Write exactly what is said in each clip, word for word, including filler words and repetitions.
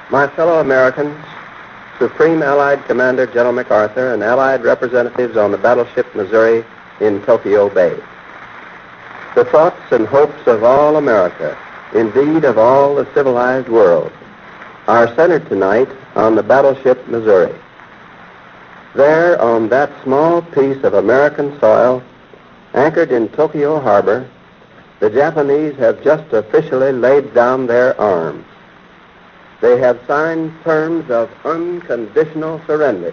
My fellow Americans, Supreme Allied Commander General MacArthur and Allied representatives on the battleship Missouri in Tokyo Bay. The thoughts and hopes of all America, indeed of all the civilized world, are centered tonight on the battleship Missouri. There, on that small piece of American soil, anchored in Tokyo Harbor, the Japanese have just officially laid down their arms. They have signed terms of unconditional surrender.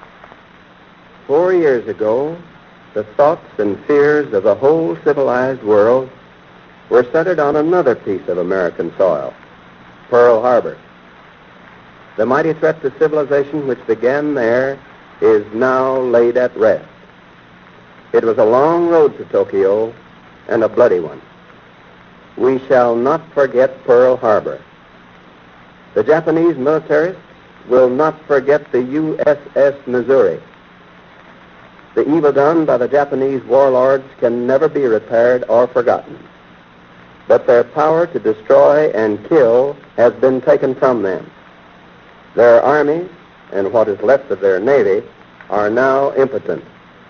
Four years ago, the thoughts and fears of the whole civilized world were centered on another piece of American soil, Pearl Harbor. The mighty threat to civilization which began there is now laid at rest. It was a long road to Tokyo and a bloody one. We shall not forget Pearl Harbor. The Japanese militarists will not forget the U S S Missouri. The evil done by the Japanese warlords can never be repaired or forgotten. But their power to destroy and kill has been taken from them. Their armies, and what is left of their navy, are now impotent.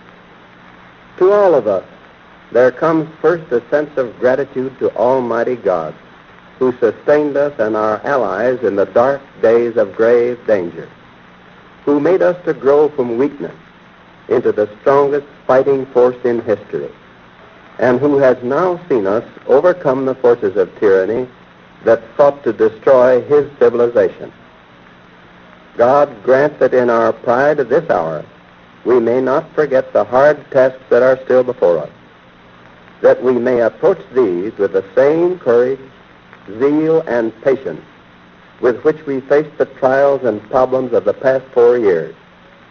To all of us, there comes first a sense of gratitude to Almighty God, who sustained us and our allies in the dark days of grave danger, who made us to grow from weakness into the strongest fighting force in history, and who has now seen us overcome the forces of tyranny that sought to destroy his civilization. God grant that in our pride of this hour, we may not forget the hard tasks that are still before us, that we may approach these with the same courage, zeal, and patience with which we faced the trials and problems of the past four years.